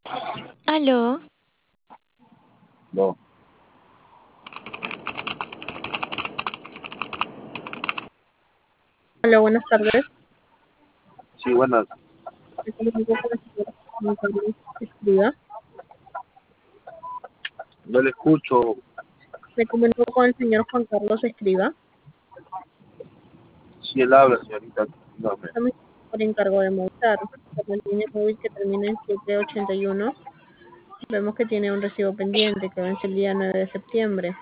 Aló, No. Hola, buenas tardes. Sí, buenas. Me comunico con la señora Juan Carlos Escriba. No le escucho. Me comunico con el señor Juan Carlos Escriba. Si él habla, señorita. Dígame. Estamos por encargo de Movistar. Por la línea móvil que termina en 781. Vemos que tiene un recibo pendiente que vence el día 9 de septiembre.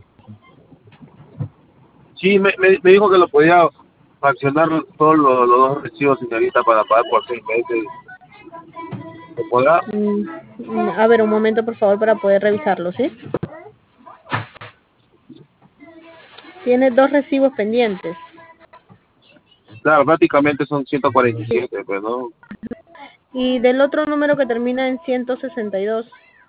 Sí, me dijo que lo podía fraccionar todos los dos recibos, señorita, para pagar por 6 meses. ¿Se podrá? A ver, un momento, por favor, para poder revisarlo, ¿sí? Tiene dos recibos pendientes. Claro, prácticamente son Sí. 147, pues, ¿no? Y del otro número que termina en 162.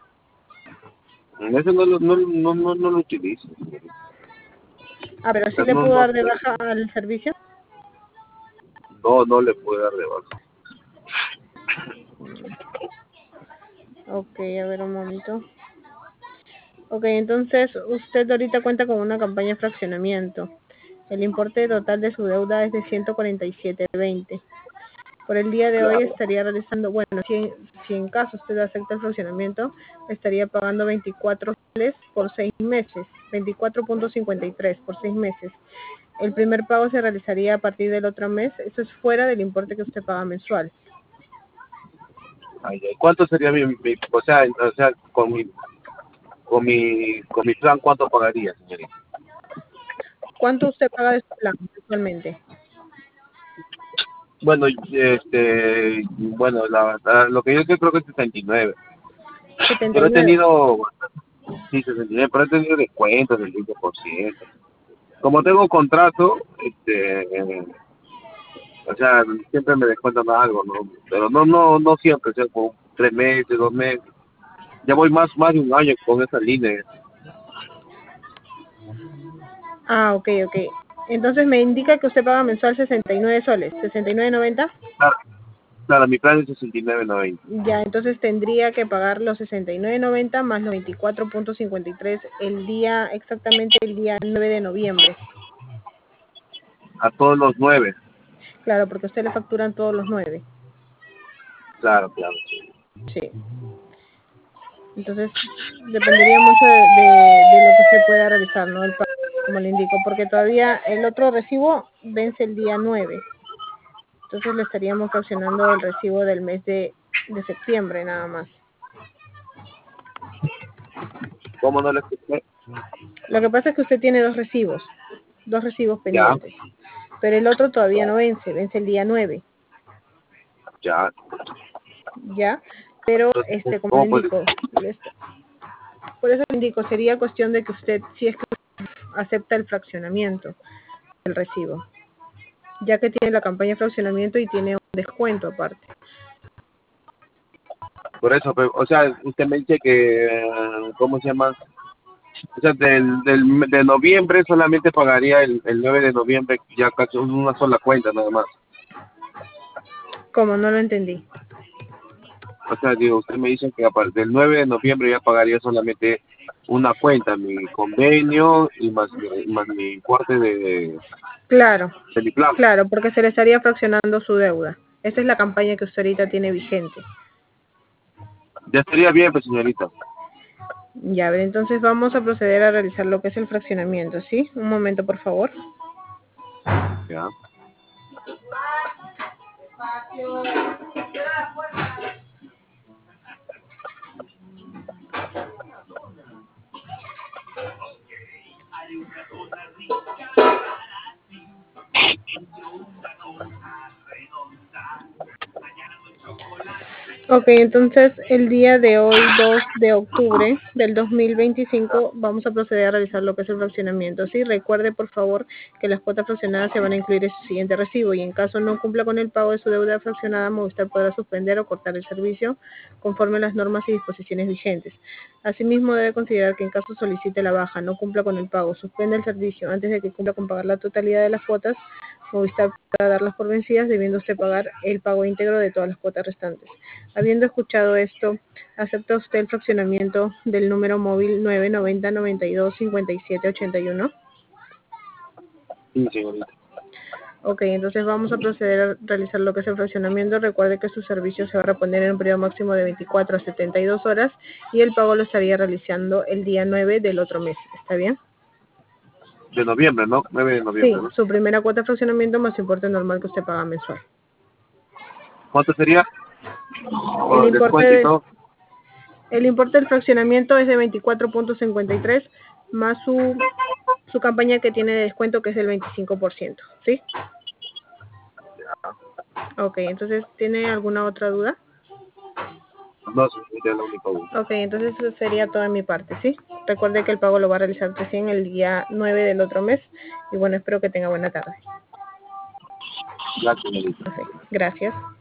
Ese no lo utilizo, señorita. Ah, pero O sí sea, le puedo dar de baja al servicio. no le puedo dar de baja. Ok, a ver un momento. Ok, entonces usted ahorita cuenta con una campaña de fraccionamiento. El importe total de su deuda es de 147.20. Por el día de hoy Claro. estaría realizando, bueno, si en caso usted acepta el fraccionamiento, estaría pagando 24 soles por 6 meses, 24.53 por 6 meses. El primer pago se realizaría a partir del otro mes, eso es fuera del importe que usted paga mensual. Ay, ay, ¿cuánto sería o sea, con mi plan, ¿cuánto pagaría, señorita? ¿Cuánto usted paga de su plan actualmente? Bueno, lo que yo sé creo que es 69. Pero he 79. tenido, sí, 69, pero he tenido descuentos del 20%. Como tengo contrato, o sea, siempre me descuentan algo, ¿no? Pero no siempre, o sea, por 3 meses, 2 meses. Ya voy más de un año con esa línea. Ah, ok, ok. Entonces me indica que usted paga mensual 69 soles, 69.90. Claro, claro, mi plan es 69.90. Ya, entonces tendría que pagar los 69.90 más los 24.53 el día, exactamente el día 9 de noviembre. A todos los 9. Claro, porque a usted le facturan todos los 9. Claro, claro. Sí. Entonces dependería mucho de lo que usted pueda realizar, ¿no? El pago, como le indico, porque todavía el otro recibo vence el día 9. Entonces le estaríamos fraccionando el recibo del mes de septiembre nada más. ¿Cómo no le escuché? Lo que pasa es que usted tiene dos recibos Ya, pendientes, pero el otro todavía no vence el día 9, ya. ¿ya? Pero, Entonces, como le ¿cómo puede? indico, por eso le indico, sería cuestión de que usted, si es que acepta el fraccionamiento del recibo, ya que tiene la campaña de fraccionamiento y tiene un descuento aparte. Por eso, pero, o sea, usted me dice que, ¿cómo se llama? O sea, de noviembre solamente pagaría el 9 de noviembre, ya casi una sola cuenta nada más. Como no lo entendí. O sea, digo, usted me dice que a partir del 9 de noviembre ya pagaría solamente una cuenta, mi convenio y más mi importe Claro, de mi plan. claro, porque se le estaría fraccionando su deuda. Esa es la campaña que usted ahorita tiene vigente. Ya estaría bien, pues, señorita. Ya, a ver, entonces vamos a proceder a realizar lo que es el fraccionamiento, ¿sí? Un momento, por favor. Ya. Ok, entonces el día de hoy, 2 de octubre del 2025, vamos a proceder a realizar lo que es el fraccionamiento. Sí, recuerde por favor que las cuotas fraccionadas se van a incluir en su siguiente recibo y en caso no cumpla con el pago de su deuda fraccionada, Movistar podrá suspender o cortar el servicio conforme a las normas y disposiciones vigentes. Asimismo, debe considerar que en caso solicite la baja, no cumpla con el pago, suspende el servicio antes de que cumpla con pagar la totalidad de las cuotas, Movistar para darlas por vencidas, debiendo usted pagar el pago íntegro de todas las cuotas restantes. Habiendo escuchado esto, ¿acepta usted el fraccionamiento del número móvil 990-92-57-81? Sí, señorita. Ok, entonces vamos a proceder a realizar lo que es el fraccionamiento. Recuerde que su servicio se va a reponer en un periodo máximo de 24 a 72 horas y el pago lo estaría realizando el día 9 del otro mes. ¿Está bien? De noviembre, ¿no? 9 de Sí, noviembre, ¿no? su primera cuota de fraccionamiento más importe normal que usted paga mensual. ¿Cuánto sería? El Con descuento y todo. importe del fraccionamiento es de 24.53 más su campaña que tiene de descuento que es del 25%, ¿sí? Ok, entonces, ¿tiene alguna otra duda? No, señorita, es la única duda. Ok, entonces eso sería todo de mi parte, ¿sí? Recuerde que el pago lo va a realizar recién el día 9 del otro mes y bueno, espero que tenga buena tarde. Gracias, señorita. Ok, gracias.